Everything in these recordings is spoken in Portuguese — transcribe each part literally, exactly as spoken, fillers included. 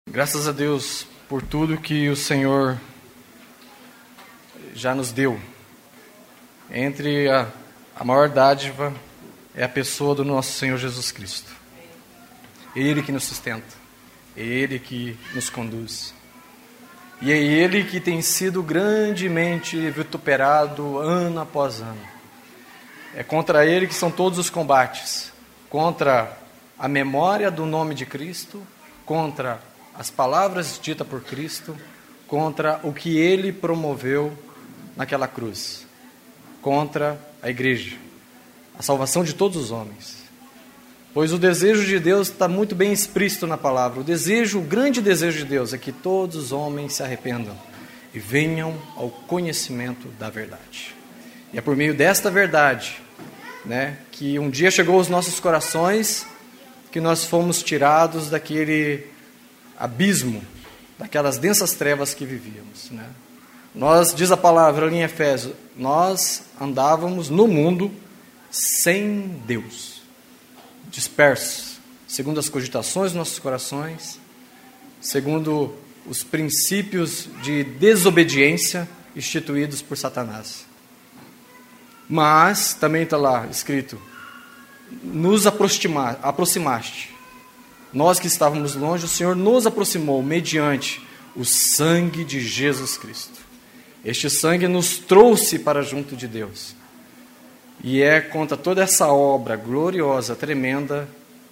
Graças a Deus por tudo que o Senhor já nos deu. Entre a, a maior dádiva é a pessoa do nosso Senhor Jesus Cristo. Ele que nos sustenta, é Ele que nos conduz. E é Ele que tem sido grandemente vituperado ano após ano. É contra Ele que são todos os combates. Contra a memória do nome de Cristo, contra as palavras ditas por Cristo, contra o que Ele promoveu naquela cruz, contra a igreja, a salvação de todos os homens. Pois o desejo de Deus está muito bem explícito na palavra. O desejo, o grande desejo de Deus é que todos os homens se arrependam e venham ao conhecimento da verdade. E é por meio desta verdade, né, que um dia chegou aos nossos corações, que nós fomos tirados daquele abismo, daquelas densas trevas que vivíamos, né? Nós, diz a palavra ali em Efésios, nós andávamos no mundo sem Deus, dispersos, segundo as cogitações dos nossos corações, segundo os princípios de desobediência instituídos por Satanás. Mas, também está lá escrito, nos aproxima, aproximaste. Nós que estávamos longe, o Senhor nos aproximou mediante o sangue de Jesus Cristo. Este sangue nos trouxe para junto de Deus. E é contra toda essa obra gloriosa, tremenda,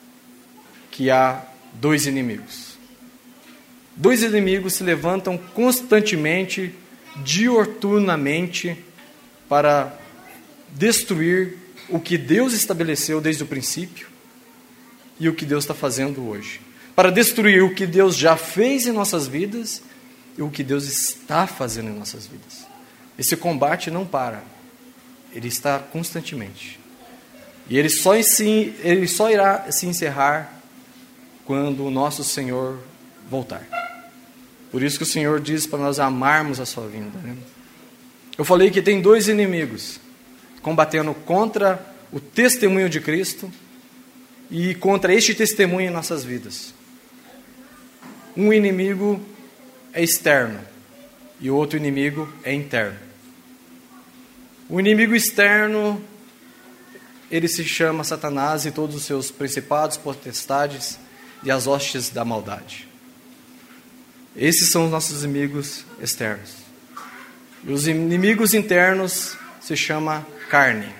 que há dois inimigos. Dois inimigos se levantam constantemente, diuturnamente, para destruir o que Deus estabeleceu desde o princípio e o que Deus está fazendo hoje. Para destruir o que Deus já fez em nossas vidas e o que Deus está fazendo em nossas vidas. Esse combate não para. Ele está constantemente. E ele só, ele só irá se encerrar quando o nosso Senhor voltar. Por isso que o Senhor diz para nós amarmos a sua vinda, né? Eu falei que tem dois inimigos combatendo contra o testemunho de Cristo e contra este testemunho em nossas vidas. Um inimigo é externo e o outro inimigo é interno. O inimigo externo, ele se chama Satanás e todos os seus principados, potestades e as hostes da maldade. Esses são os nossos inimigos externos. E os inimigos internos se chama carne.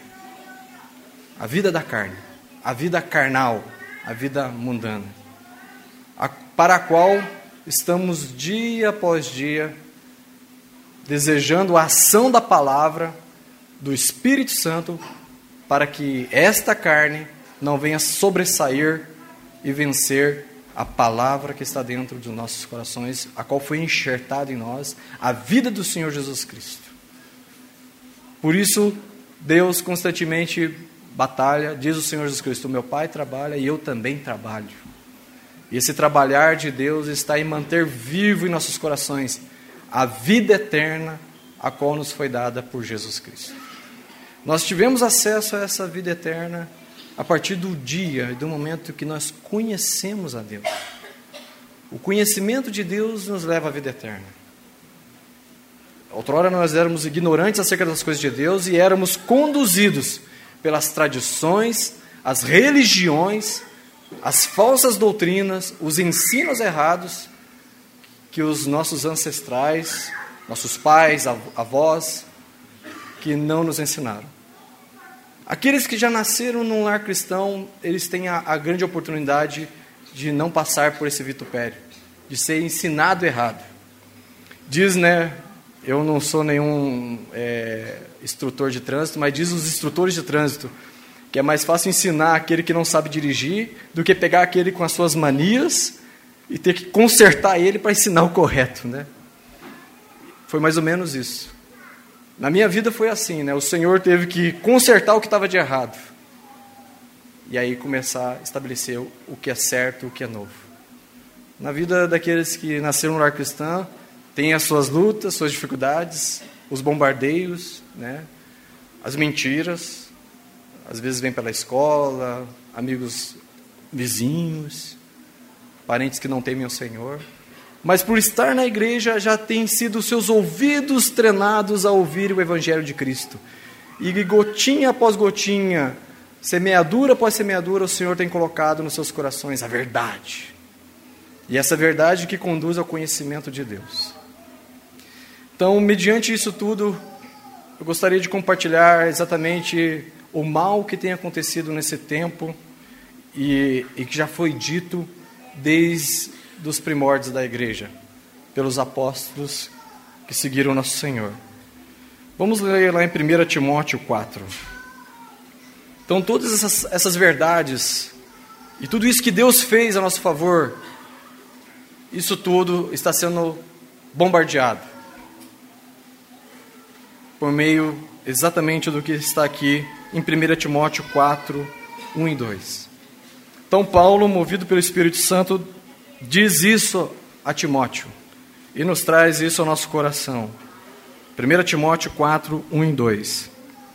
A vida da carne, a vida carnal, a vida mundana, a, para a qual estamos dia após dia desejando a ação da palavra do Espírito Santo para que esta carne não venha sobressair e vencer a palavra que está dentro dos nossos corações, a qual foi enxertada em nós, a vida do Senhor Jesus Cristo. Por isso, Deus constantemente batalha, diz o Senhor Jesus Cristo, meu Pai trabalha e eu também trabalho. E esse trabalhar de Deus está em manter vivo em nossos corações a vida eterna, a qual nos foi dada por Jesus Cristo. Nós tivemos acesso a essa vida eterna a partir do dia e do momento que nós conhecemos a Deus. O conhecimento de Deus nos leva à vida eterna. Outrora nós éramos ignorantes acerca das coisas de Deus e éramos conduzidos pelas tradições, as religiões, as falsas doutrinas, os ensinos errados que os nossos ancestrais, nossos pais, avós, que não nos ensinaram. Aqueles que já nasceram num lar cristão, eles têm a, a grande oportunidade de não passar por esse vitupério, de ser ensinado errado. Diz, né, eu não sou nenhum é, instrutor de trânsito, mas diz os instrutores de trânsito que é mais fácil ensinar aquele que não sabe dirigir do que pegar aquele com as suas manias e ter que consertar ele para ensinar o correto, né? Foi mais ou menos isso. Na minha vida foi assim, né? O Senhor teve que consertar o que estava de errado. E aí começar a estabelecer o que é certo, o que é novo. Na vida daqueles que nasceram no lar cristão, tem as suas lutas, suas dificuldades, os bombardeios, né? As mentiras. Às vezes vem pela escola, amigos vizinhos, parentes que não temem o Senhor. mas por estar na igreja já têm sido seus ouvidos treinados a ouvir o Evangelho de Cristo. E gotinha após gotinha, semeadura após semeadura, o Senhor tem colocado nos seus corações a verdade. E essa verdade que conduz ao conhecimento de Deus. Então, mediante isso tudo, eu gostaria de compartilhar exatamente o mal que tem acontecido nesse tempo e, e que já foi dito desde os primórdios da igreja, pelos apóstolos que seguiram nosso Senhor. Vamos ler lá em primeira Timóteo quatro. Então, todas essas, essas verdades e tudo isso que Deus fez a nosso favor, isso tudo está sendo bombardeado por meio exatamente do que está aqui em primeira Timóteo quatro, um e dois. Então Paulo, movido pelo Espírito Santo, diz isso a Timóteo e nos traz isso ao nosso coração. primeira Timóteo quatro, um e dois.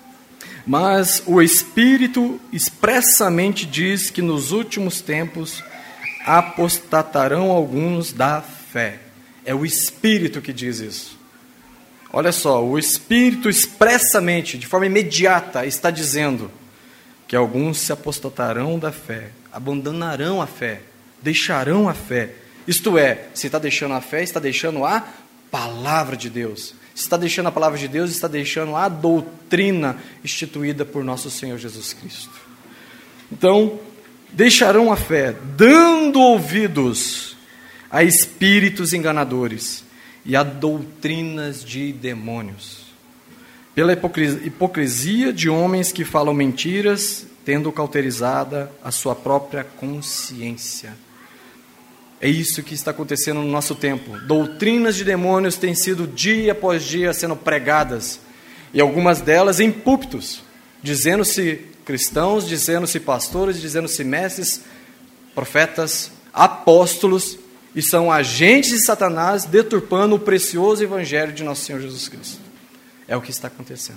Mas o Espírito expressamente diz que nos últimos tempos apostatarão alguns da fé. É o Espírito que diz isso. Olha só, o Espírito expressamente, de forma imediata, está dizendo que alguns se apostatarão da fé, abandonarão a fé, deixarão a fé. Isto é, se está deixando a fé, está deixando a palavra de Deus. Se está deixando a palavra de Deus, está deixando a doutrina instituída por nosso Senhor Jesus Cristo. Então, deixarão a fé, dando ouvidos a espíritos enganadores e a doutrinas de demônios, pela hipocrisia de homens que falam mentiras, tendo cauterizada a sua própria consciência. É isso que está acontecendo no nosso tempo. Doutrinas de demônios têm sido dia após dia sendo pregadas, e algumas delas em púlpitos, dizendo-se cristãos, dizendo-se pastores, dizendo-se mestres, profetas, apóstolos, e são agentes de Satanás deturpando o precioso Evangelho de nosso Senhor Jesus Cristo. É o que está acontecendo.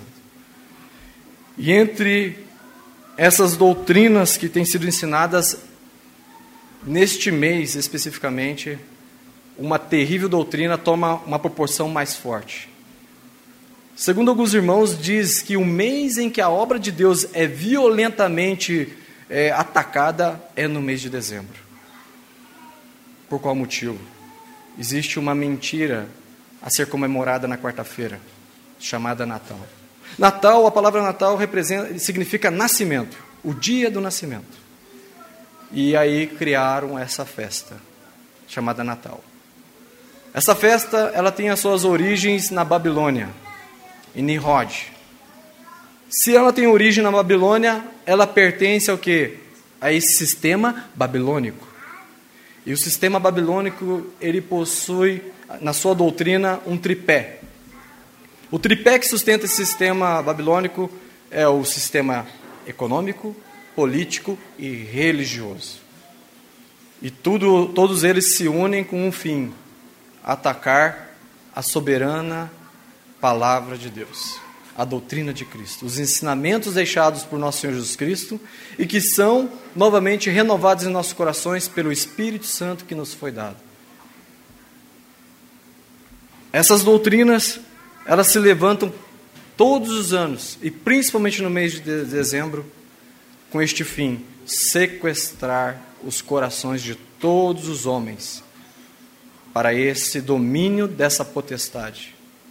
E entre essas doutrinas que têm sido ensinadas neste mês especificamente, uma terrível doutrina toma uma proporção mais forte. Segundo alguns irmãos, diz que o mês em que a obra de Deus é violentamente é, atacada é no mês de dezembro. Por qual motivo? Existe uma mentira a ser comemorada na quarta-feira, chamada Natal. Natal, a palavra Natal representa, significa nascimento, o dia do nascimento. E aí criaram essa festa, chamada Natal. Essa festa, ela tem as suas origens na Babilônia, em Nimrod. Se ela tem origem na Babilônia, ela pertence ao quê? A esse sistema babilônico. E o sistema babilônico, ele possui, na sua doutrina, um tripé. O tripé que sustenta esse sistema babilônico é o sistema econômico, político e religioso. E tudo, todos eles se unem com um fim: atacar a soberana palavra de Deus, a doutrina de Cristo, os ensinamentos deixados por nosso Senhor Jesus Cristo e que são novamente renovados em nossos corações pelo Espírito Santo que nos foi dado. Essas doutrinas, elas se levantam todos os anos e principalmente no mês de dezembro com este fim: sequestrar os corações de todos os homens para esse domínio dessa potestade.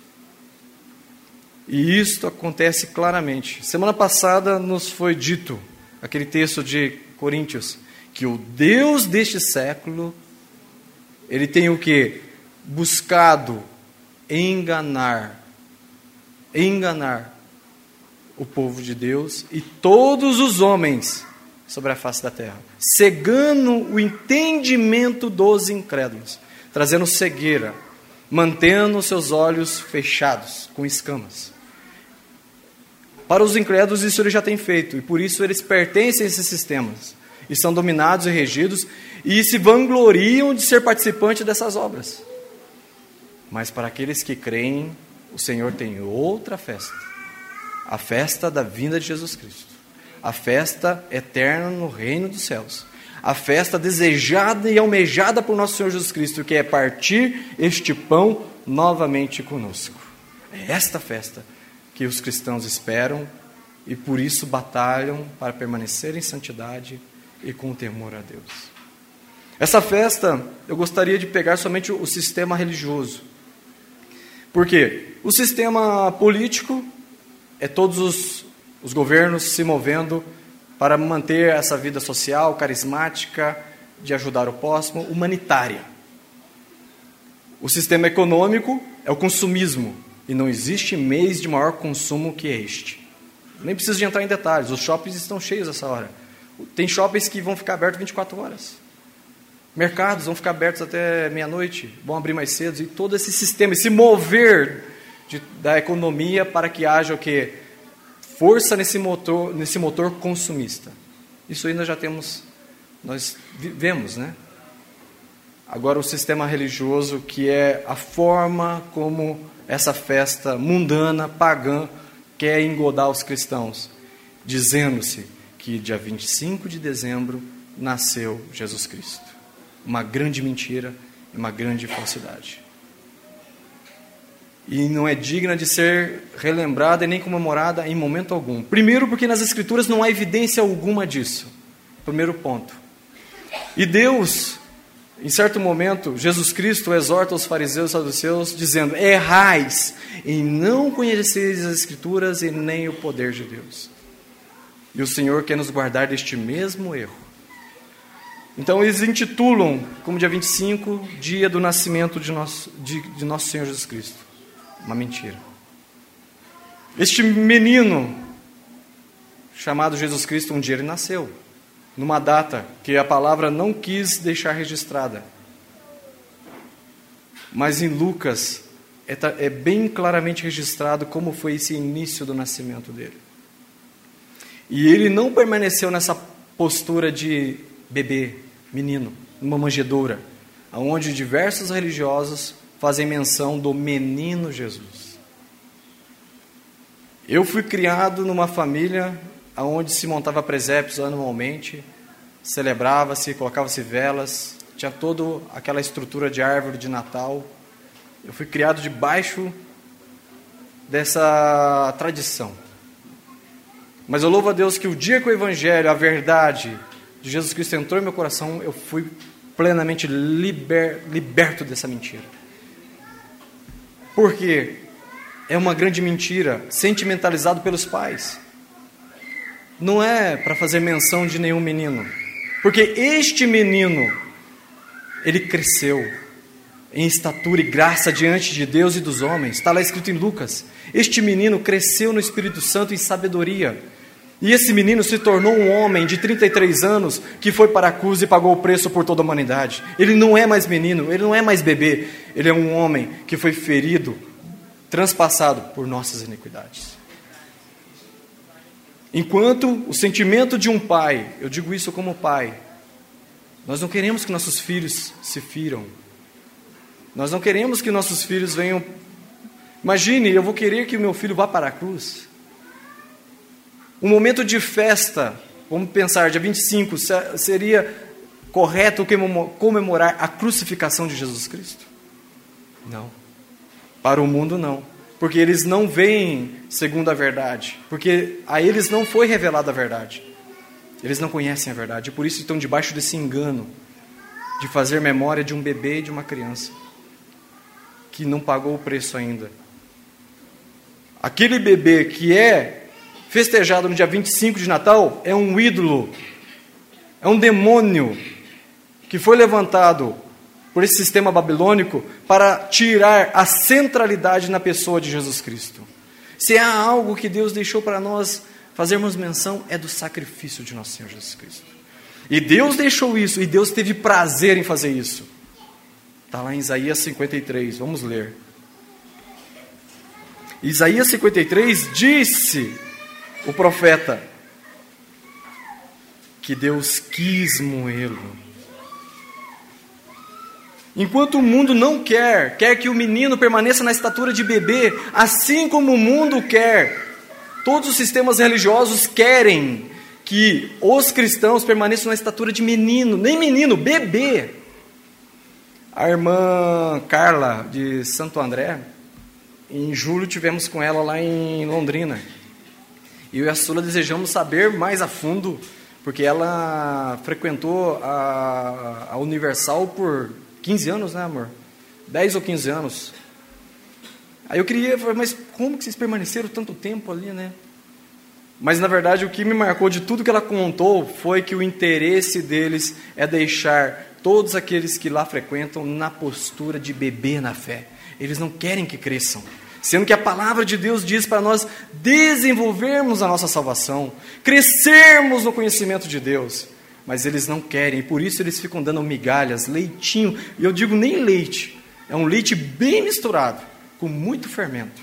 E isto acontece claramente. Semana passada nos foi dito, aquele texto de Coríntios, que o Deus deste século, ele tem o quê? Buscado enganar, enganar o povo de Deus e todos os homens sobre a face da terra, cegando o entendimento dos incrédulos, trazendo cegueira, mantendo seus olhos fechados, com escamas. Para os incrédulos isso ele já tem feito, e por isso eles pertencem a esses sistemas, e são dominados e regidos, e se vangloriam de ser participante dessas obras. Mas para aqueles que creem, o Senhor tem outra festa, a festa da vinda de Jesus Cristo, a festa eterna no reino dos céus, a festa desejada e almejada por nosso Senhor Jesus Cristo, que é partir este pão novamente conosco. É esta festa que os cristãos esperam e por isso batalham para permanecer em santidade e com temor a Deus. Essa festa, eu gostaria de pegar somente o sistema religioso. Por quê? O sistema político é todos os, os governos se movendo para manter essa vida social, carismática, de ajudar o próximo, humanitária. O sistema econômico é o consumismo, e não existe mês de maior consumo que este. Nem preciso de entrar em detalhes, os shoppings estão cheios essa hora. Tem shoppings que vão ficar abertos vinte e quatro horas. Mercados vão ficar abertos até meia-noite, vão abrir mais cedo, e todo esse sistema, esse mover de, da economia para que haja o quê? Força nesse motor, nesse motor consumista. Isso ainda já temos, nós vivemos, né? Agora o sistema religioso, que é a forma como essa festa mundana, pagã, quer engodar os cristãos, dizendo-se que dia vinte e cinco de dezembro nasceu Jesus Cristo. Uma grande mentira e uma grande falsidade. E não é digna de ser relembrada e nem comemorada em momento algum. Primeiro, porque nas Escrituras não há evidência alguma disso. Primeiro ponto. E Deus, em certo momento, Jesus Cristo exorta os fariseus e saduceus, dizendo: errais em não conheceres as Escrituras e nem o poder de Deus. E o Senhor quer nos guardar deste mesmo erro. Então eles intitulam, como dia vinte e cinco, dia do nascimento de nosso, de, de nosso Senhor Jesus Cristo. Uma mentira. Este menino, chamado Jesus Cristo, um dia ele nasceu, numa data que a palavra não quis deixar registrada. Mas em Lucas é, é bem claramente registrado como foi esse início do nascimento dele. E ele não permaneceu nessa postura de bebê, menino, numa manjedoura, onde diversos religiosos fazem menção do menino Jesus. Eu fui criado numa família onde se montava presépios anualmente, celebrava-se, colocava-se velas, tinha toda aquela estrutura de árvore de Natal. Eu fui criado debaixo dessa tradição. Mas eu louvo a Deus que o dia que o Evangelho, a verdade de Jesus Cristo entrou em meu coração, eu fui plenamente liber, liberto dessa mentira. Porque é uma grande mentira, sentimentalizado pelos pais. Não é para fazer menção de nenhum menino. Porque este menino, ele cresceu em estatura e graça diante de Deus e dos homens. Está lá escrito em Lucas. Este menino cresceu no Espírito Santo em sabedoria. E esse menino se tornou um homem de trinta e três anos que foi para a cruz e pagou o preço por toda a humanidade. Ele não é mais menino, ele não é mais bebê. Ele é um homem que foi ferido, transpassado por nossas iniquidades. Enquanto o sentimento de um pai, eu digo isso como pai, nós não queremos que nossos filhos se firam. Nós não queremos que nossos filhos venham... Imagine, eu vou querer que o meu filho vá para a cruz. Um momento de festa, vamos pensar, dia vinte e cinco, seria correto comemorar a crucificação de Jesus Cristo? Não. Para o mundo, não. Porque eles não veem segundo a verdade. Porque a eles não foi revelada a verdade. Eles não conhecem a verdade. E por isso estão debaixo desse engano de fazer memória de um bebê e de uma criança que não pagou o preço ainda. Aquele bebê que é festejado no dia vinte e cinco de Natal é um ídolo, é um demônio que foi levantado por esse sistema babilônico para tirar a centralidade na pessoa de Jesus Cristo. Se há algo que Deus deixou para nós fazermos menção, é do sacrifício de nosso Senhor Jesus Cristo. E Deus deixou isso, e Deus teve prazer em fazer isso. Está lá em Isaías cinquenta e três, vamos ler. Isaías cinquenta e três disse... o profeta, que Deus quis moê-lo. Enquanto o mundo não quer, quer que o menino permaneça na estatura de bebê, assim como o mundo quer, todos os sistemas religiosos querem que os cristãos permaneçam na estatura de menino, nem menino, bebê. A irmã Carla, de Santo André, em julho tivemos com ela lá em Londrina. E eu e a Sula desejamos saber mais a fundo, porque ela frequentou a, a Universal por quinze anos, né, amor? dez ou quinze anos. Aí eu queria, mas como que vocês permaneceram tanto tempo ali, né? Mas, na verdade, o que me marcou de tudo que ela contou foi que o interesse deles é deixar todos aqueles que lá frequentam na postura de bebê na fé. Eles não querem que cresçam. Sendo que a palavra de Deus diz para nós desenvolvermos a nossa salvação, crescermos no conhecimento de Deus. Mas eles não querem, e por isso eles ficam dando migalhas, leitinho. E eu digo nem leite, é um leite bem misturado, com muito fermento.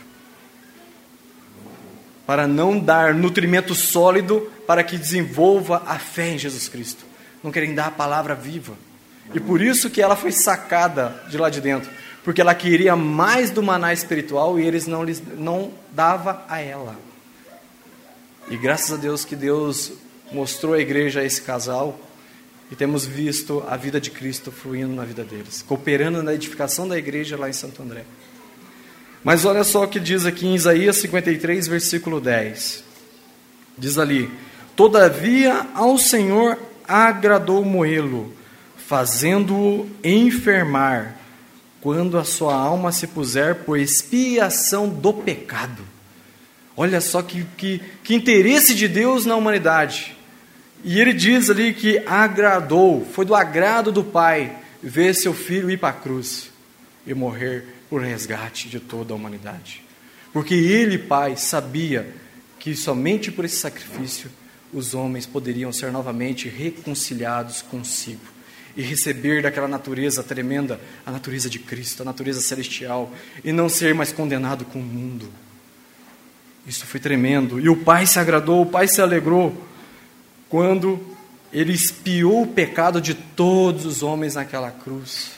Para não dar nutrimento sólido para que desenvolva a fé em Jesus Cristo. Não querem dar a palavra viva. E por isso que ela foi sacada de lá de dentro. Porque ela queria mais do maná espiritual e eles não, lhes, não davam a ela. E graças a Deus que Deus mostrou a igreja a esse casal e temos visto a vida de Cristo fluindo na vida deles, cooperando na edificação da igreja lá em Santo André. Mas olha só o que diz aqui em Isaías cinquenta e três, versículo dez. Diz ali: todavia ao Senhor agradou moê-lo, fazendo-o enfermar, quando a sua alma se puser por expiação do pecado. Olha só que, que, que interesse de Deus na humanidade. E ele diz ali que agradou, foi do agrado do Pai ver seu filho ir para a cruz e morrer por resgate de toda a humanidade. Porque ele, Pai, sabia que somente por esse sacrifício os homens poderiam ser novamente reconciliados consigo e receber daquela natureza tremenda, a natureza de Cristo, a natureza celestial, e não ser mais condenado com o mundo. Isso foi tremendo. E o Pai se agradou, o Pai se alegrou, quando ele expiou o pecado de todos os homens naquela cruz.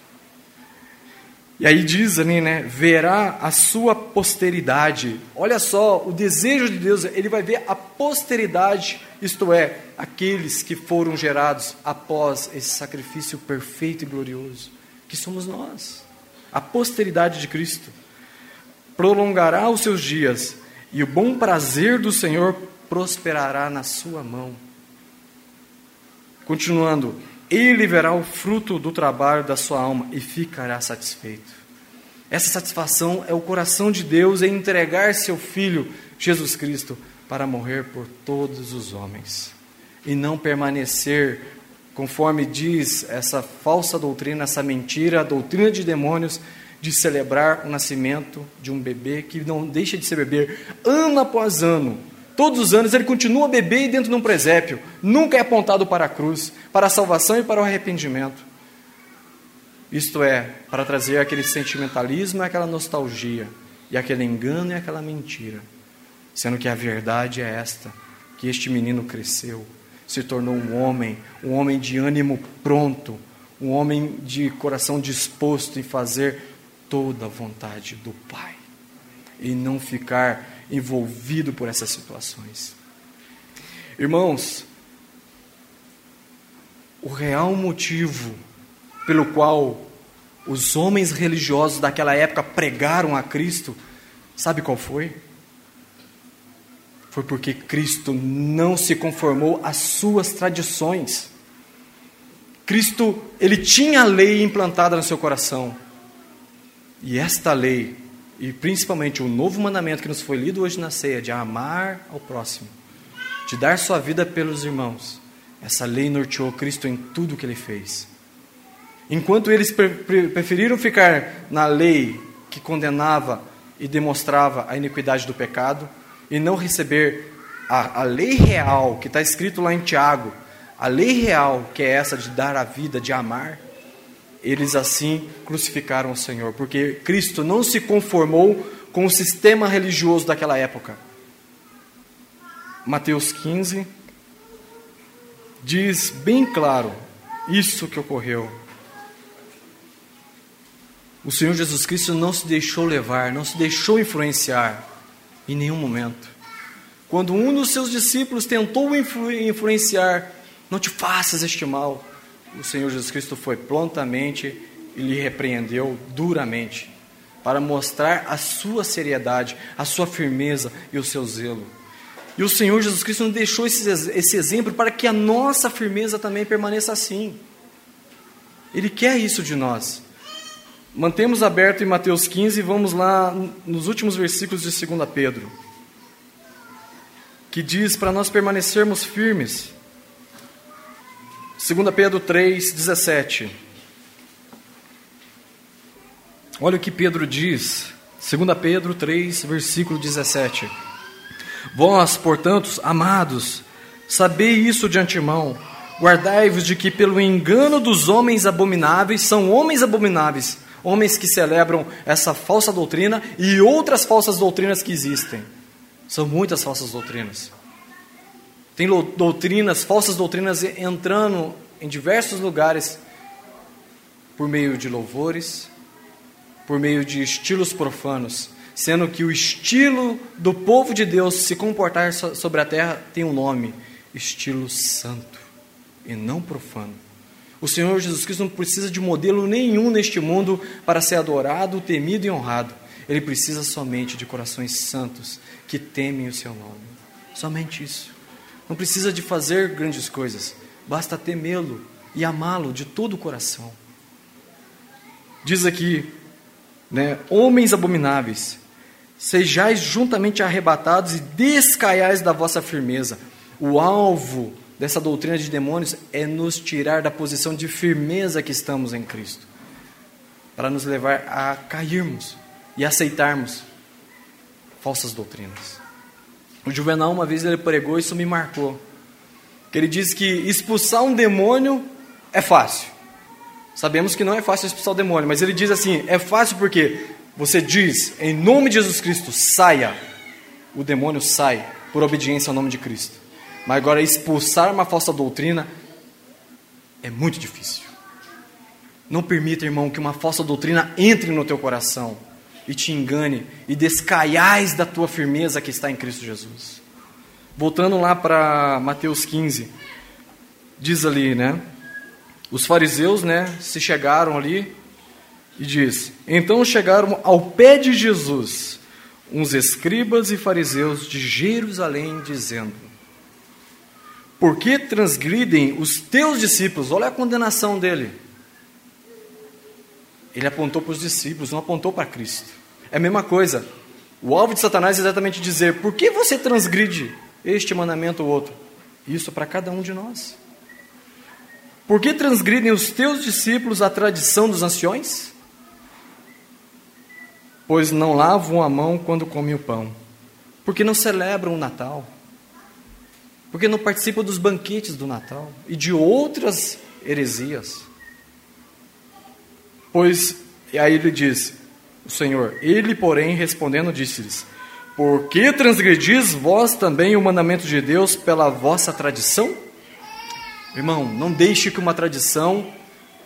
E aí diz ali, né, verá a sua posteridade. Olha só, o desejo de Deus, ele vai ver a posteridade, isto é, aqueles que foram gerados após esse sacrifício perfeito e glorioso, que somos nós, a posteridade de Cristo. Prolongará os seus dias, e o bom prazer do Senhor prosperará na sua mão. Continuando, ele verá o fruto do trabalho da sua alma e ficará satisfeito. Essa satisfação é o coração de Deus em entregar seu Filho, Jesus Cristo, para morrer por todos os homens. E não permanecer, conforme diz essa falsa doutrina, essa mentira, a doutrina de demônios, de celebrar o nascimento de um bebê que não deixa de ser bebê, ano após ano. Todos os anos ele continua bebê dentro de um presépio, nunca é apontado para a cruz, para a salvação e para o arrependimento. Isto é, para trazer aquele sentimentalismo e aquela nostalgia, e aquele engano e aquela mentira. Sendo que a verdade é esta, que este menino cresceu, se tornou um homem, um homem de ânimo pronto, um homem de coração disposto em fazer toda a vontade do Pai, e não ficar envolvido por essas situações. Irmãos, o real motivo pelo qual os homens religiosos daquela época pregaram a Cristo, sabe qual foi? Foi porque Cristo não se conformou às suas tradições. Cristo, ele tinha a lei implantada no seu coração. E esta lei, e principalmente o novo mandamento que nos foi lido hoje na ceia, de amar ao próximo, de dar sua vida pelos irmãos, essa lei norteou Cristo em tudo que ele fez. Enquanto eles preferiram ficar na lei que condenava e demonstrava a iniquidade do pecado, e não receber a, a lei real, que está escrito lá em Tiago, a lei real, que é essa de dar a vida, de amar, eles assim crucificaram o Senhor, porque Cristo não se conformou com o sistema religioso daquela época. Mateus quinze diz bem claro isso que ocorreu. O Senhor Jesus Cristo não se deixou levar, não se deixou influenciar em nenhum momento. quando um dos seus discípulos tentou influ- influenciar, não te faças este mal, o Senhor Jesus Cristo foi prontamente e lhe repreendeu duramente, para mostrar a sua seriedade, a sua firmeza e o seu zelo. E o Senhor Jesus Cristo nos deixou esse, esse exemplo para que a nossa firmeza também permaneça assim. Ele quer isso de nós. Mantemos aberto em Mateus quinze e vamos lá nos últimos versículos de Segunda Pedro, que diz para nós permanecermos firmes. Segunda Pedro três, dezessete. Olha o que Pedro diz. Segunda Pedro três, versículo dezessete. Vós, portanto, amados, sabei isso de antemão, guardai-vos de que pelo engano dos homens abomináveis, são homens abomináveis, homens que celebram essa falsa doutrina e outras falsas doutrinas que existem. São muitas falsas doutrinas. Tem doutrinas, falsas doutrinas entrando em diversos lugares por meio de louvores, por meio de estilos profanos, sendo que o estilo do povo de Deus se comportar sobre a terra tem um nome: estilo santo e não profano. O Senhor Jesus Cristo não precisa de modelo nenhum neste mundo para ser adorado, temido e honrado. Ele precisa somente de corações santos que temem o seu nome. Somente isso. Não precisa de fazer grandes coisas, basta temê-lo e amá-lo de todo o coração. Diz aqui, né, homens abomináveis, sejais juntamente arrebatados e descaiais da vossa firmeza. O alvo dessa doutrina de demônios é nos tirar da posição de firmeza que estamos em Cristo, para nos levar a cairmos e aceitarmos falsas doutrinas. O Juvenal, uma vez, ele pregou, isso me marcou, que ele diz que expulsar um demônio é fácil. Sabemos que não é fácil expulsar o demônio, mas ele diz assim, é fácil porque você diz, em nome de Jesus Cristo, saia, o demônio sai por obediência ao nome de Cristo. Mas agora expulsar uma falsa doutrina é muito difícil. Não permita, irmão, que uma falsa doutrina entre no teu coração e te engane e descaiais da tua firmeza que está em Cristo Jesus. Voltando lá para Mateus quinze, diz ali, né? Os fariseus, né, se chegaram ali e diz: então chegaram ao pé de Jesus uns escribas e fariseus de Jerusalém, dizendo: por que transgridem os teus discípulos? Olha a condenação dele. Ele apontou para os discípulos, não apontou para Cristo. É a mesma coisa. O alvo de Satanás é exatamente dizer: por que você transgride este mandamento ou outro? Isso é para cada um de nós. Por que transgridem os teus discípulos a tradição dos anciões? Pois não lavam a mão quando comem o pão. Porque não celebram o Natal. Porque não participam dos banquetes do Natal e de outras heresias. Pois, e aí ele diz, o Senhor, ele, porém, respondendo, disse-lhes: por que transgredis vós também o mandamento de Deus pela vossa tradição? Irmão, não deixe que uma tradição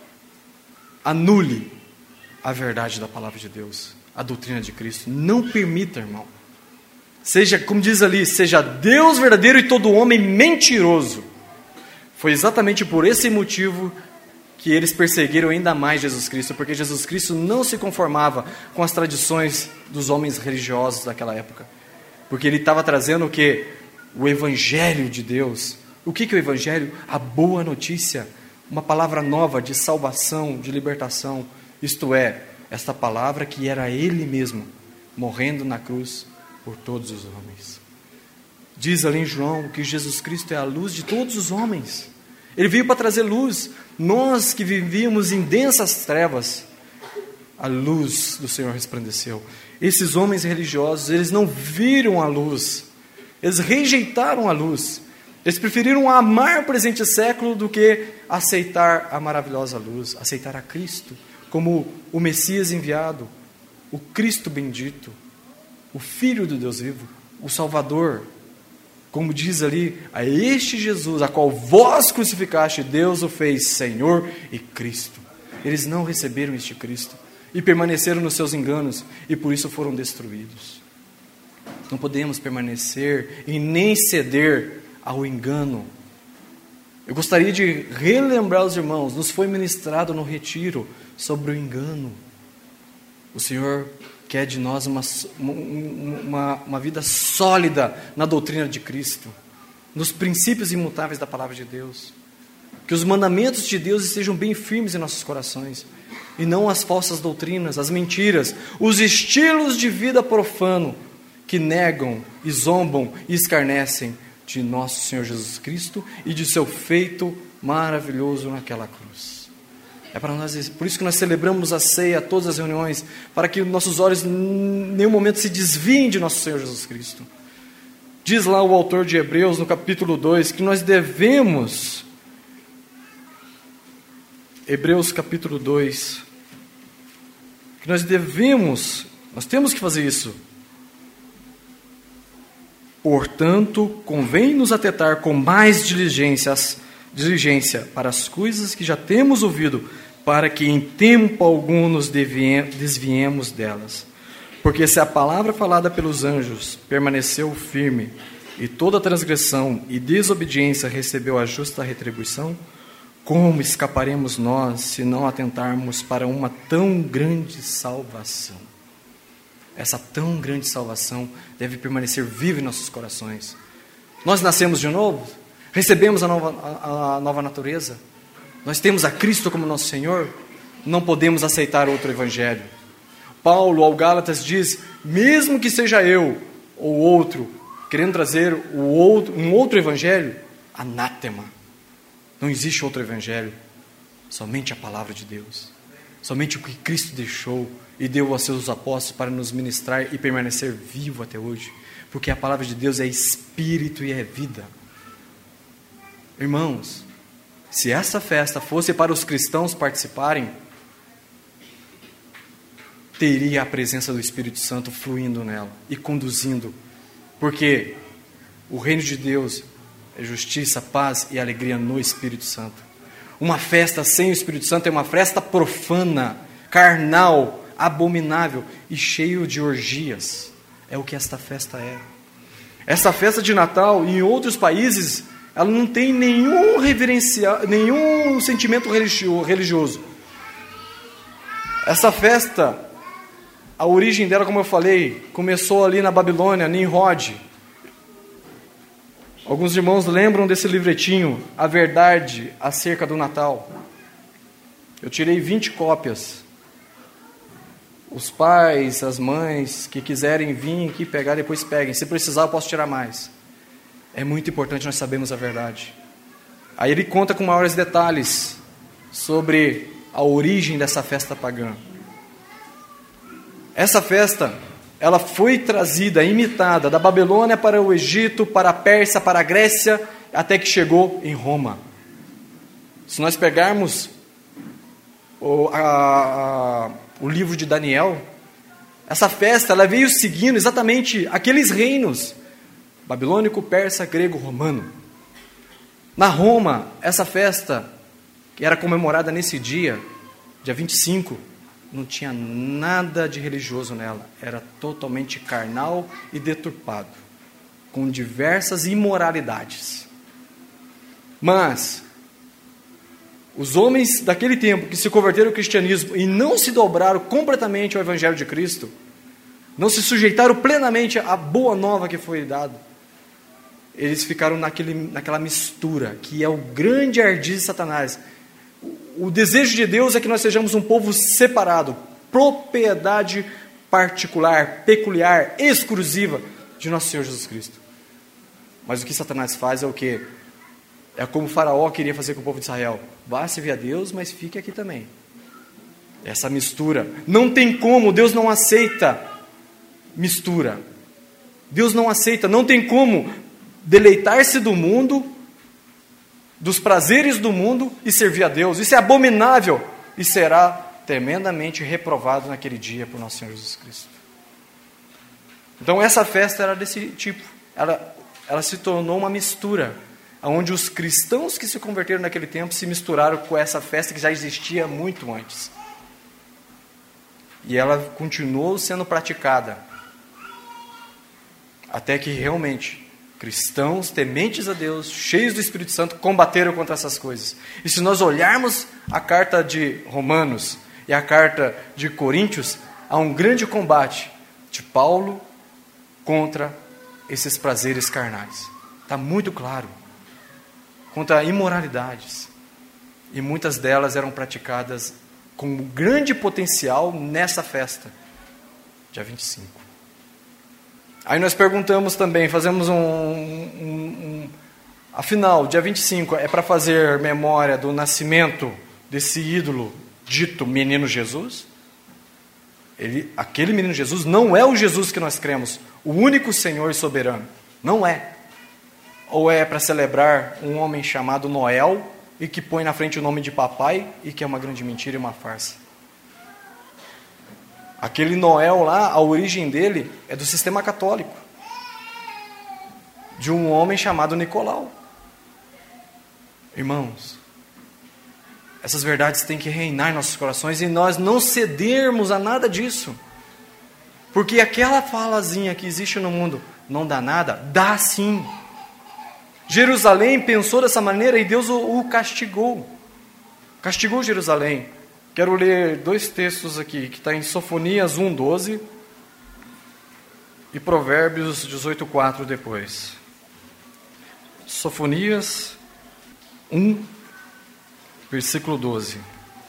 anule a verdade da palavra de Deus, a doutrina de Cristo. Não permita, irmão. Seja, como diz ali, seja Deus verdadeiro e todo homem mentiroso. Foi exatamente por esse motivo que eles perseguiram ainda mais Jesus Cristo, porque Jesus Cristo não se conformava com as tradições dos homens religiosos daquela época, porque ele estava trazendo o que? O Evangelho de Deus. O que, que é o Evangelho? A boa notícia, uma palavra nova de salvação, de libertação, isto é, esta palavra que era Ele mesmo, morrendo na cruz por todos os homens. Diz ali em João que Jesus Cristo é a luz de todos os homens. Ele veio para trazer luz. Nós que vivíamos em densas trevas, a luz do Senhor resplandeceu. Esses homens religiosos, eles não viram a luz. Eles rejeitaram a luz. Eles preferiram amar o presente século do que aceitar a maravilhosa luz, aceitar a Cristo como o Messias enviado, o Cristo bendito, o Filho do Deus vivo, o Salvador. Como diz ali, a este Jesus, a qual vós crucificaste, Deus o fez Senhor e Cristo. Eles não receberam este Cristo e permaneceram nos seus enganos e por isso foram destruídos. Não podemos permanecer e nem ceder ao engano. Eu gostaria de relembrar os irmãos, nos foi ministrado no retiro sobre o engano. O Senhor quer de nós uma, uma, uma vida sólida na doutrina de Cristo, nos princípios imutáveis da palavra de Deus. Que os mandamentos de Deus estejam bem firmes em nossos corações, e não as falsas doutrinas, as mentiras, os estilos de vida profano que negam e zombam e escarnecem de nosso Senhor Jesus Cristo e de seu feito maravilhoso naquela cruz. É para nós, por isso que nós celebramos a ceia, todas as reuniões, para que nossos olhos em nenhum momento se desviem de nosso Senhor Jesus Cristo. Diz lá o autor de Hebreus, no capítulo dois, que nós devemos, Hebreus capítulo dois, que nós devemos, nós temos que fazer isso. Portanto, convém nos atentar com mais diligências, diligência para as coisas que já temos ouvido, para que em tempo algum nos desviemos delas. Porque se a palavra falada pelos anjos permaneceu firme, e toda transgressão e desobediência recebeu a justa retribuição, como escaparemos nós se não atentarmos para uma tão grande salvação? Essa tão grande salvação deve permanecer viva em nossos corações. Nós nascemos de novo, recebemos a nova, a, a nova natureza, nós temos a Cristo como nosso Senhor, não podemos aceitar outro evangelho. Paulo ao Gálatas diz, mesmo que seja eu ou outro, querendo trazer o outro, um outro evangelho, anátema. Não existe outro evangelho, somente a palavra de Deus, somente o que Cristo deixou e deu aos seus apóstolos para nos ministrar e permanecer vivo até hoje, porque a palavra de Deus é espírito e é vida. Irmãos, se essa festa fosse para os cristãos participarem, teria a presença do Espírito Santo fluindo nela e conduzindo, porque o reino de Deus é justiça, paz e alegria no Espírito Santo. Uma festa sem o Espírito Santo é uma festa profana, carnal, abominável e cheio de orgias. É o que esta festa é. Essa festa de Natal, em outros países, ela não tem nenhum reverencial, nenhum sentimento religioso. Essa festa, a origem dela, como eu falei, começou ali na Babilônia, Nimrod. Alguns irmãos lembram desse livretinho, A Verdade Acerca do Natal. Eu tirei vinte cópias. Os pais, as mães que quiserem vir aqui pegar, depois peguem. Se precisar, eu posso tirar mais. É muito importante nós sabermos a verdade. Aí ele conta com maiores detalhes sobre a origem dessa festa pagã. Essa festa, ela foi trazida, imitada, da Babilônia para o Egito, para a Pérsia, para a Grécia, até que chegou em Roma. Se nós pegarmos o, a, a, o livro de Daniel, essa festa ela veio seguindo exatamente aqueles reinos, babilônico, persa, grego, romano. Na Roma, essa festa, que era comemorada nesse dia, dia vinte e cinco, não tinha nada de religioso nela, era totalmente carnal e deturpado, com diversas imoralidades. Mas os homens daquele tempo que se converteram ao cristianismo e não se dobraram completamente ao evangelho de Cristo, não se sujeitaram plenamente à boa nova que foi dada, eles ficaram naquele, naquela mistura, que é o grande ardid de Satanás. O desejo de Deus é que nós sejamos um povo separado, propriedade particular, peculiar, exclusiva de nosso Senhor Jesus Cristo. Mas o que Satanás faz é o quê? É como o faraó queria fazer com o povo de Israel. Vá servir a Deus, mas fique aqui também. Essa mistura. Não tem como, Deus não aceita mistura. Deus não aceita, não tem como deleitar-se do mundo, dos prazeres do mundo e servir a Deus. Isso é abominável e será tremendamente reprovado naquele dia por nosso Senhor Jesus Cristo. Então essa festa era desse tipo. Ela, ela se tornou uma mistura, onde os cristãos que se converteram naquele tempo se misturaram com essa festa que já existia muito antes. E ela continuou sendo praticada. Até que realmente cristãos, tementes a Deus, cheios do Espírito Santo, combateram contra essas coisas. E se nós olharmos a carta de Romanos e a carta de Coríntios, há um grande combate de Paulo contra esses prazeres carnais. Está muito claro. Contra imoralidades. E muitas delas eram praticadas com grande potencial nessa festa, dia vinte e cinco. Aí nós perguntamos também, fazemos um... um, um afinal, dia vinte e cinco é para fazer memória do nascimento desse ídolo dito menino Jesus? Ele, aquele menino Jesus não é o Jesus que nós cremos, o único Senhor e soberano. Não é. Ou é para celebrar um homem chamado Noel e que põe na frente o nome de papai e que é uma grande mentira e uma farsa. Aquele Noel lá, a origem dele é do sistema católico, de um homem chamado Nicolau. Irmãos, essas verdades têm que reinar em nossos corações e nós não cedermos a nada disso. Porque aquela falazinha que existe no mundo não dá nada, dá sim. Jerusalém pensou dessa maneira e Deus o, o castigou. Castigou Jerusalém. Quero ler dois textos aqui, que está em Sofonias um, doze e Provérbios dezoito, quatro depois. Sofonias um, versículo doze.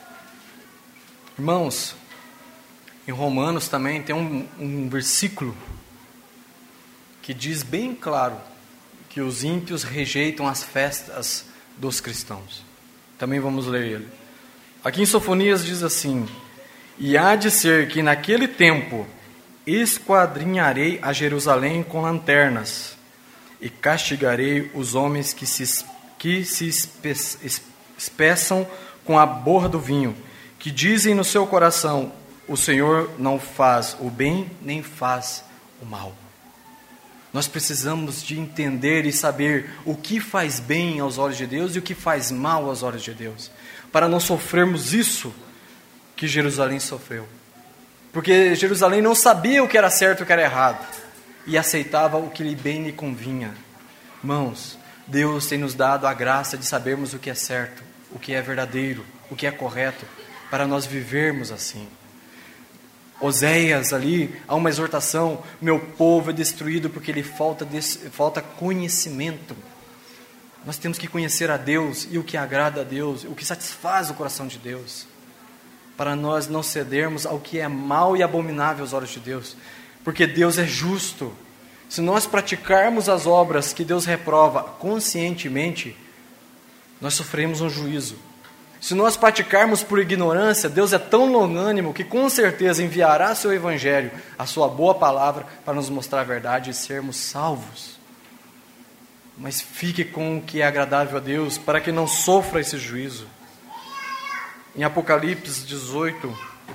Irmãos, em Romanos também tem um, um versículo que diz bem claro que os ímpios rejeitam as festas dos cristãos. Também vamos ler ele. Aqui em Sofonias diz assim: e há de ser que naquele tempo esquadrinharei a Jerusalém com lanternas e castigarei os homens que se, que se espe, espeçam com a borra do vinho, que dizem no seu coração: o Senhor não faz o bem nem faz o mal. Nós precisamos de entender e saber o que faz bem aos olhos de Deus e o que faz mal aos olhos de Deus, para não sofrermos isso que Jerusalém sofreu. Porque Jerusalém não sabia o que era certo e o que era errado, e aceitava o que lhe bem lhe convinha. Irmãos, Deus tem nos dado a graça de sabermos o que é certo, o que é verdadeiro, o que é correto, para nós vivermos assim. Oséias ali, há uma exortação: meu povo é destruído porque lhe falta, falta conhecimento. Nós temos que conhecer a Deus e o que agrada a Deus, o que satisfaz o coração de Deus, para nós não cedermos ao que é mau e abominável aos olhos de Deus, porque Deus é justo. Se nós praticarmos as obras que Deus reprova conscientemente, nós sofremos um juízo. Se nós praticarmos por ignorância, Deus é tão longânimo que com certeza enviará seu evangelho, a sua boa palavra, para nos mostrar a verdade e sermos salvos. Mas fique com o que é agradável a Deus, para que não sofra esse juízo. Em Apocalipse dezoito,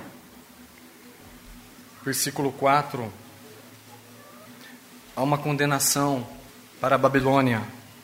versículo quatro, há uma condenação para a Babilônia.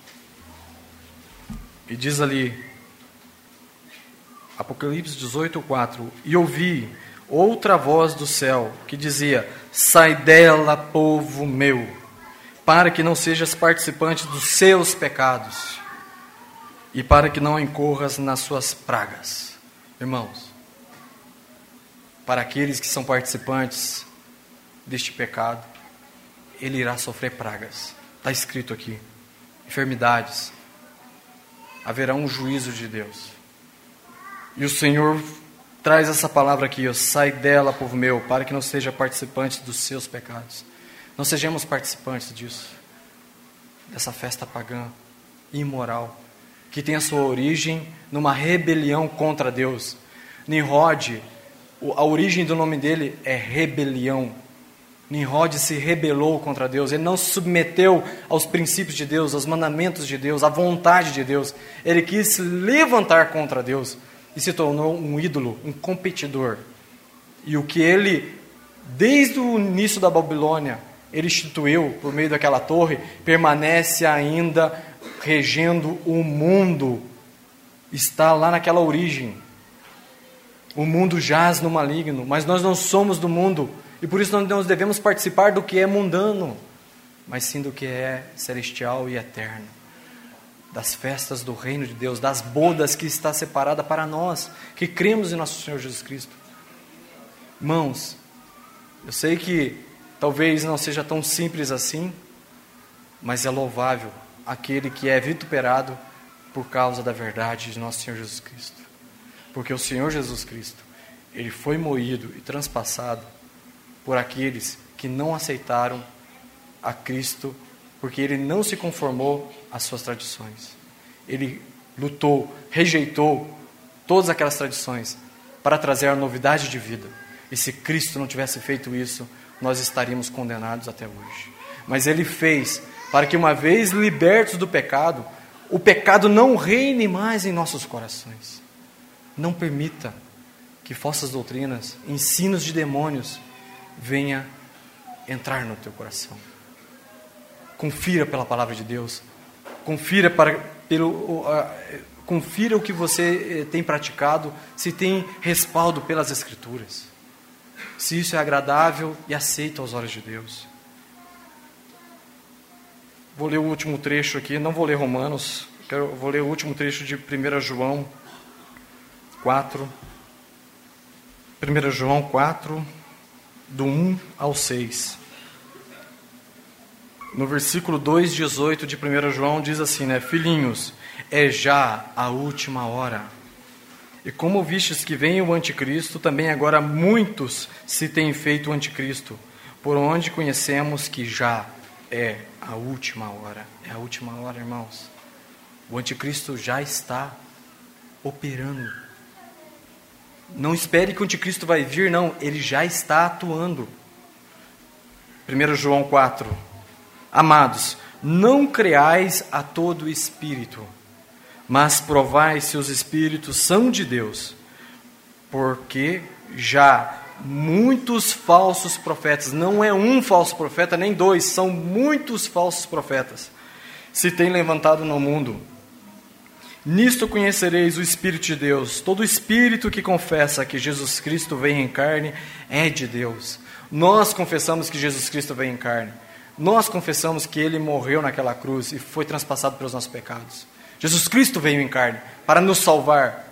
E diz ali, Apocalipse dezoito, quatro: e ouvi outra voz do céu que dizia: sai dela, povo meu, para que não sejas participante dos seus pecados e para que não incorras nas suas pragas. Irmãos, para aqueles que são participantes deste pecado, ele irá sofrer pragas. Está escrito aqui: enfermidades. Haverá um juízo de Deus. E o Senhor traz essa palavra aqui: ó, sai dela, povo meu, para que não seja participante dos seus pecados. Não sejamos participantes disso, dessa festa pagã, imoral, que tem a sua origem numa rebelião contra Deus. Nimrod, a origem do nome dele é rebelião. Nimrod se rebelou contra Deus, ele não se submeteu aos princípios de Deus, aos mandamentos de Deus, à vontade de Deus. Ele quis se levantar contra Deus e se tornou um ídolo, um competidor. E o que ele, desde o início da Babilônia, ele instituiu por meio daquela torre, permanece ainda regendo o mundo, está lá naquela origem. O mundo jaz no maligno, mas nós não somos do mundo, e por isso nós não devemos participar do que é mundano. mas sim do que é celestial e eterno. Das festas do reino de Deus, das bodas que está separada para nós, que cremos em nosso Senhor Jesus Cristo. Irmãos, eu sei que talvez não seja tão simples assim, mas é louvável aquele que é vituperado por causa da verdade de nosso Senhor Jesus Cristo. Porque o Senhor Jesus Cristo, Ele foi moído e transpassado por aqueles que não aceitaram a Cristo, porque Ele não se conformou às suas tradições. Ele lutou, rejeitou todas aquelas tradições para trazer a novidade de vida. E se Cristo não tivesse feito isso, nós estaríamos condenados até hoje. Mas Ele fez para que, uma vez libertos do pecado, o pecado não reine mais em nossos corações. Não permita que falsas doutrinas, ensinos de demônios, venha entrar no teu coração. Confira pela palavra de Deus. Confira, para, pelo, uh, confira o que você tem praticado, se tem respaldo pelas Escrituras. Se isso é agradável e aceito aos olhos de Deus. Vou ler o último trecho aqui, não vou ler Romanos, quero, vou ler o último trecho de primeiro João quatro. primeiro João quatro, do um ao seis. No versículo dois, dezoito de primeiro João diz assim, né? Filhinhos, é já a última hora. E como vistes que vem o anticristo, também agora muitos se têm feito o anticristo, por onde conhecemos que já é a última hora. É a última hora, irmãos. O anticristo já está operando. Não espere que o anticristo vai vir, não. Ele já está atuando. primeiro João quatro. Amados, não creais a todo espírito, mas provai se os espíritos são de Deus, porque já muitos falsos profetas, não é um falso profeta, nem dois, são muitos falsos profetas, se têm levantado no mundo. Nisto conhecereis o Espírito de Deus. Todo espírito que confessa que Jesus Cristo veio em carne é de Deus. Nós confessamos que Jesus Cristo veio em carne. Nós confessamos que Ele morreu naquela cruz e foi transpassado pelos nossos pecados. Jesus Cristo veio em carne para nos salvar.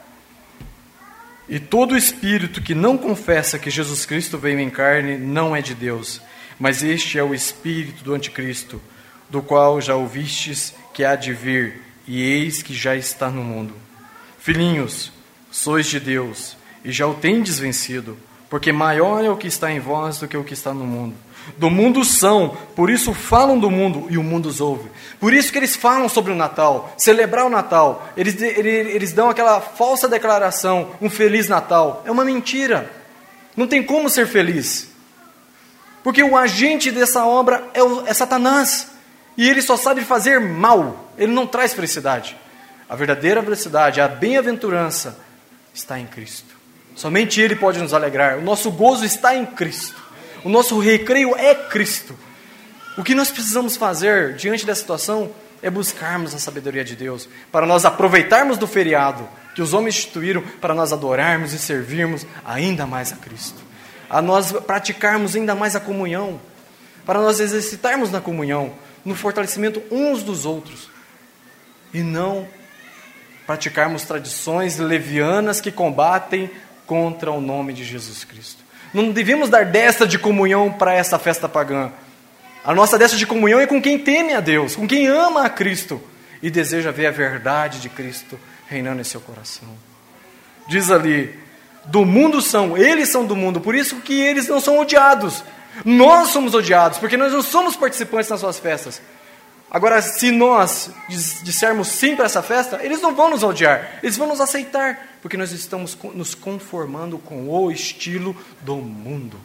E todo espírito que não confessa que Jesus Cristo veio em carne não é de Deus, mas este é o espírito do anticristo, do qual já ouvistes que há de vir, e eis que já está no mundo. Filhinhos, sois de Deus, e já o tendes vencido, porque maior é o que está em vós do que o que está no mundo. Do mundo são, por isso falam do mundo, e o mundo os ouve. Por isso que eles falam sobre o Natal, celebrar o Natal. Eles, eles, eles dão aquela falsa declaração, um Feliz Natal. É uma mentira. Não tem como ser feliz. Porque o agente dessa obra é, o, é Satanás. E ele só sabe fazer mal. Ele não traz felicidade. A verdadeira felicidade, a bem-aventurança, está em Cristo. Somente Ele pode nos alegrar. O nosso gozo está em Cristo. O nosso recreio é Cristo. O que nós precisamos fazer diante dessa situação é buscarmos a sabedoria de Deus, para nós aproveitarmos do feriado que os homens instituíram, para nós adorarmos e servirmos ainda mais a Cristo, a nós praticarmos ainda mais a comunhão, para nós exercitarmos na comunhão, no fortalecimento uns dos outros, e não praticarmos tradições levianas que combatem contra o nome de Jesus Cristo. Não devemos dar destra de comunhão para essa festa pagã. A nossa destra de comunhão é com quem teme a Deus, com quem ama a Cristo e deseja ver a verdade de Cristo reinando em seu coração. Diz ali, do mundo são, eles são do mundo, por isso que eles não são odiados. Nós somos odiados, porque nós não somos participantes nas suas festas. Agora, se nós dissermos sim para essa festa, eles não vão nos odiar, eles vão nos aceitar, porque nós estamos nos conformando com o estilo do mundo.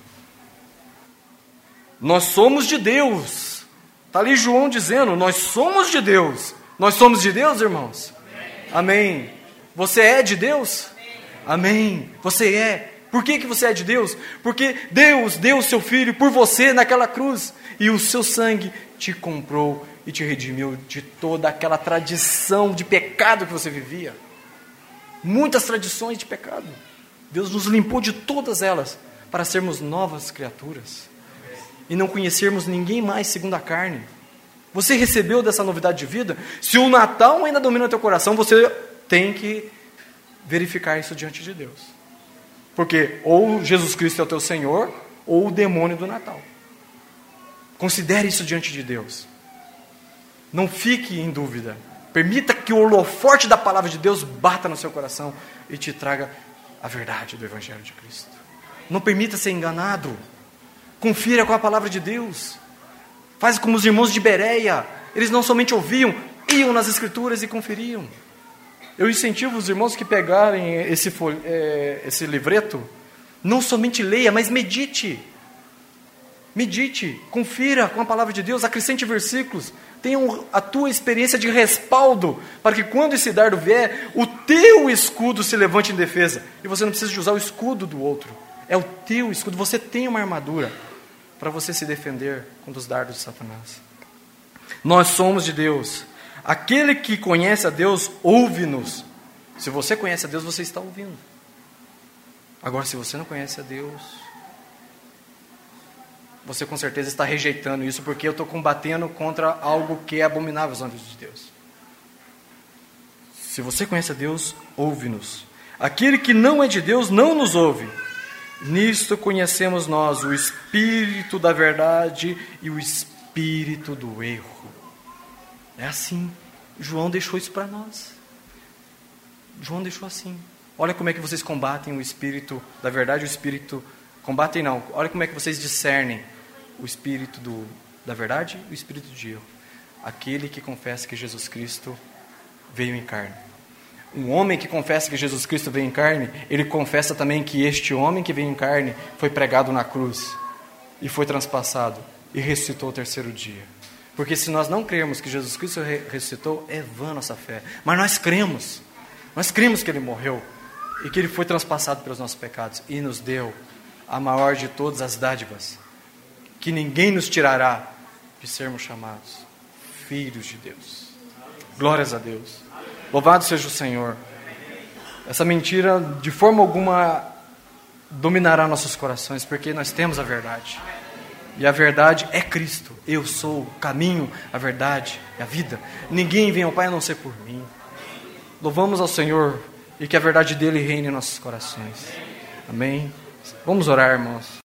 Nós somos de Deus. Está ali João dizendo, nós somos de Deus. Nós somos de Deus, irmãos? Amém. Amém. Você é de Deus? Amém. Amém. Você é. Por que que você é de Deus? Porque Deus deu o seu Filho por você naquela cruz, e o seu sangue te comprou e te redimiu de toda aquela tradição de pecado que você vivia. Muitas tradições de pecado. Deus nos limpou de todas elas para sermos novas criaturas. e não conhecermos ninguém mais segundo a carne? Você recebeu dessa novidade de vida? Se o Natal ainda domina o teu coração, você tem que verificar isso diante de Deus. Porque ou Jesus Cristo é o teu Senhor, ou o demônio do Natal. Considere isso diante de Deus. Não fique em dúvida. Permita que o holoforte da palavra de Deus bata no seu coração e te traga a verdade do Evangelho de Cristo. Não permita ser enganado. Confira com a palavra de Deus. Faz como os irmãos de Bereia. Eles não somente ouviam, iam nas Escrituras e conferiam. Eu incentivo os irmãos que pegarem esse, fol- é, esse livreto, não somente leia, mas medite. Medite, confira com a palavra de Deus, acrescente versículos, tenha a tua experiência de respaldo, para que quando esse dardo vier, o teu escudo se levante em defesa. E você não precisa de usar o escudo do outro, é o teu escudo. Você tem uma armadura para você se defender contra os dardos de Satanás. Nós somos de Deus. Aquele que conhece a Deus, ouve-nos. Se você conhece a Deus, você está ouvindo. Agora, se você não conhece a Deus, você com certeza está rejeitando isso, porque eu estou combatendo contra algo que é abominável aos olhos de Deus. Se você conhece a Deus, ouve-nos. Aquele que não é de Deus, não nos ouve. Nisto conhecemos nós o espírito da verdade e o espírito do erro. É assim. João deixou isso para nós. João deixou assim. Olha como é que vocês combatem o espírito da verdade e o espírito... Combatem não. Olha como é que vocês discernem o espírito do, da verdade e o espírito de erro. Aquele que confessa que Jesus Cristo veio em carne. Um homem que confessa que Jesus Cristo veio em carne, ele confessa também que este homem que veio em carne foi pregado na cruz e foi transpassado e ressuscitou ao terceiro dia. Porque se nós não crermos que Jesus Cristo ressuscitou, é vã nossa fé. Mas nós cremos. Nós cremos que Ele morreu e que Ele foi transpassado pelos nossos pecados e nos deu a maior de todas as dádivas, que ninguém nos tirará de sermos chamados filhos de Deus. Glórias a Deus. Louvado seja o Senhor. Essa mentira de forma alguma dominará nossos corações, porque nós temos a verdade. E a verdade é Cristo. Eu sou o caminho, a verdade e a vida. Ninguém vem ao Pai a não ser por mim. Louvamos ao Senhor e que a verdade dele reine em nossos corações. Amém. Vamos orar, irmãos.